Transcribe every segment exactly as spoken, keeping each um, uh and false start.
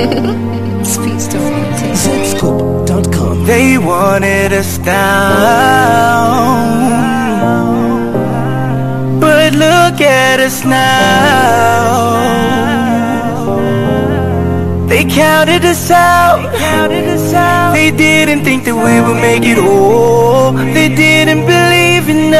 Speedstone. Zscoop dot com. They wanted us down, but look at us now. They counted us out. They didn't think that we would make it whole. They didn't believe in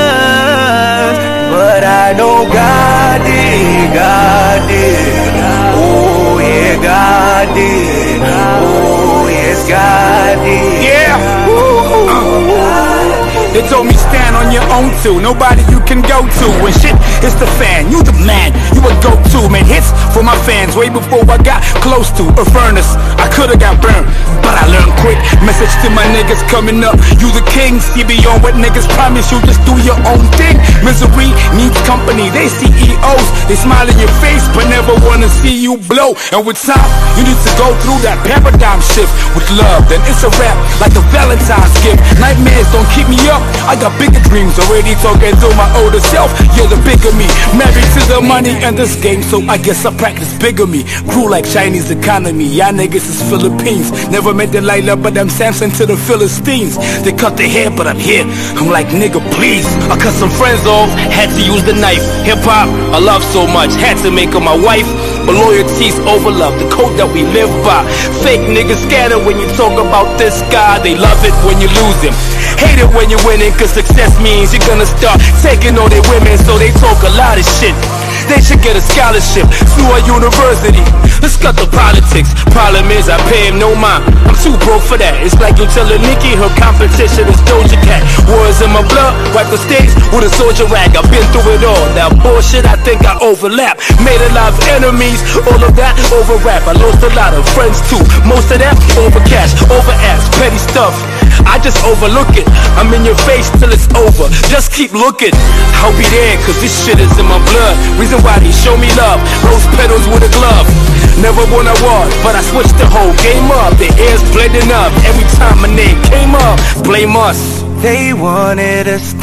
us, but I know God did. God did. Oh yeah, God did. Oh yes, God did. Yeah. Uh. They told me stand on your own too, nobody you can go to. When shit hits the fan, you the man, you a go-to. Man, hits for my fans way before I got close to a furnace. I could've got burned, but I learned quick. Message to my niggas coming up, you the king. See beyond what niggas promise you, just do your own thing. Misery needs company, they C E Os. They smile in your face, but never wanna see you blow. And with time, you need to go through that paradigm shift. With love, then it's a rap, like a Valentine's gift. Nightmares don't keep me up, I got bigger dreams. Already talking to my older self, you're the bigger me. Married to the money and this game, so I guess I practice bigamy. Crew like Chinese economy, y'all niggas is Philippines. Never meant to light up, but I'm Samson to the Philistines. They cut their hair, but I'm here, I'm like nigga please. I cut some friends off, had to use the knife. Hip hop, I love so much, had to make her my wife. But loyalty's over love, the code that we live by. Fake niggas scatter when you talk about this guy. They love it when you lose him, hate it when you're winning, cause success means you're gonna start taking all their women. So they talk a lot of shit, they should get a scholarship through a university. Let's cut the politics, problem is I pay him no mind. I'm too broke for that, it's like you telling Nicki her competition is Doja Cat. Words in my blood, wipe the stage with a soldier rag. I've been through it all, that bullshit I think I overlap. Made a lot of enemies, all of that over rap. I lost a lot of friends too, most of that over cash, over ass, petty stuff. I just overlook it, I'm in your face till it's over. Just keep looking, I'll be there cause this shit is in my blood. Reason why they show me love, rose petals with a glove. Never won a war, but I switched the whole game up. The air's blending up, every time my name came up. Blame us. They wanted us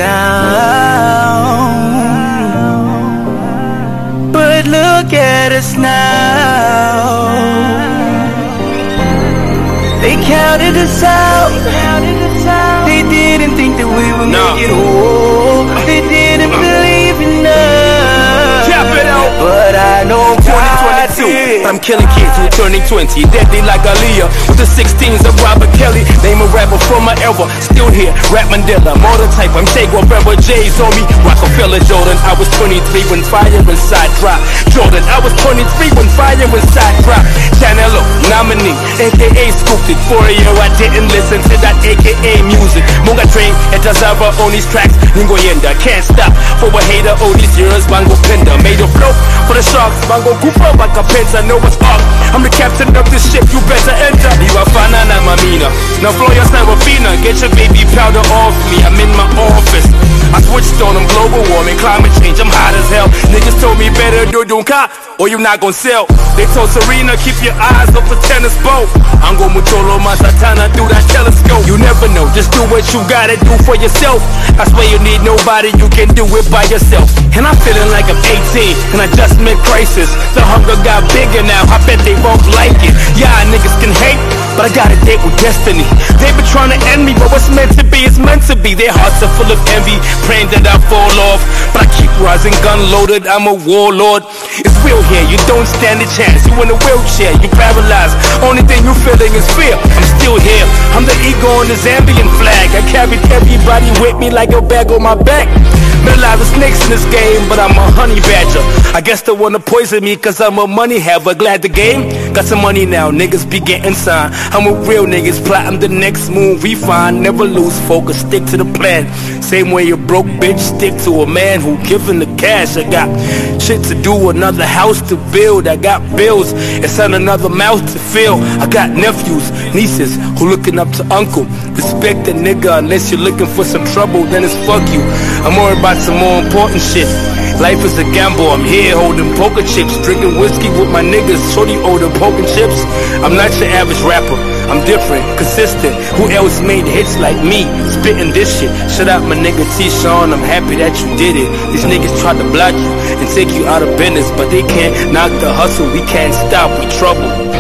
down, but look at us now. They counted us out. They didn't think that we would no. make it whole. They didn't believe in us. Cap it out. But I know twenty twenty-two, I'm killing kids who turning twenty. Deadly like Aaliyah with the sixteens of Robert Kelly. Name a rapper from my era, still here. Rap Mandela, model type. I'm Che Guevara, J's on me. Rockefeller, Jordan. I was twenty-three when Fire Inside dropped. Jordan, I was twenty-three when Fire Inside dropped. Canelo, nominee, aka Scooped It. For a year I didn't listen to that aka music. Munga train, etazava on these tracks. Ningo yenda, can't stop. For a hater, all these years, Bango Penda. Made a flow for the sharks. Bango Cooper, Baka Penta, know what's up. I'm the captain of this ship, you better enter. You are fana na mamina. Now flow your Sarafina, get your baby powder off me. I'm in my office, I switched on them, global warming, climate change, I'm hot as hell. Niggas told me better do dunka, or you not gon' sell. They told Serena, keep your eyes off the tennis boat. I'm gon' mutolo my satana through that telescope. You never know, just do what you gotta do for yourself. I swear you need nobody, you can do it by yourself. And I'm feeling like I'm eighteen, and I just mid crisis. The hunger got bigger now, I bet they won't like it. Yeah, niggas can hate, but I got a date with destiny. They been trying to end me, but what's meant to be is meant to be. Their hearts are full of envy, praying that I fall off, but I keep rising, gun loaded, I'm a warlord. It's real here, you don't stand a chance. You in a wheelchair, you paralyzed, only thing you feeling is fear. I'm still here, I'm the ego on the Zambian flag. I carried everybody with me like a bag on my back. Met a lot of snakes in this game, but I'm a honey badger. I guess they wanna poison me cause I'm a money haver. Glad the game got some money now, niggas be getting signed. I'm with real niggas, plotting the next move we find. Never lose focus, stick to the plan. Same way a broke bitch stick to a man who giving the cash. I got shit to do, another house to build. I got bills, it's on another mouth to fill. I got nephews, nieces who looking up to uncle. Respect the nigga unless you're looking for some trouble, then it's fuck you. I'm worried about some more important shit. Life is a gamble, I'm here holding poker chips, drinking whiskey with my niggas, shorty older poking chips. I'm not your average rapper, I'm different, consistent. Who else made hits like me, spitting this shit? Shut up my nigga T-Sean, I'm happy that you did it. These niggas tried to block you and take you out of business, but they can't knock the hustle, we can't stop, we trouble.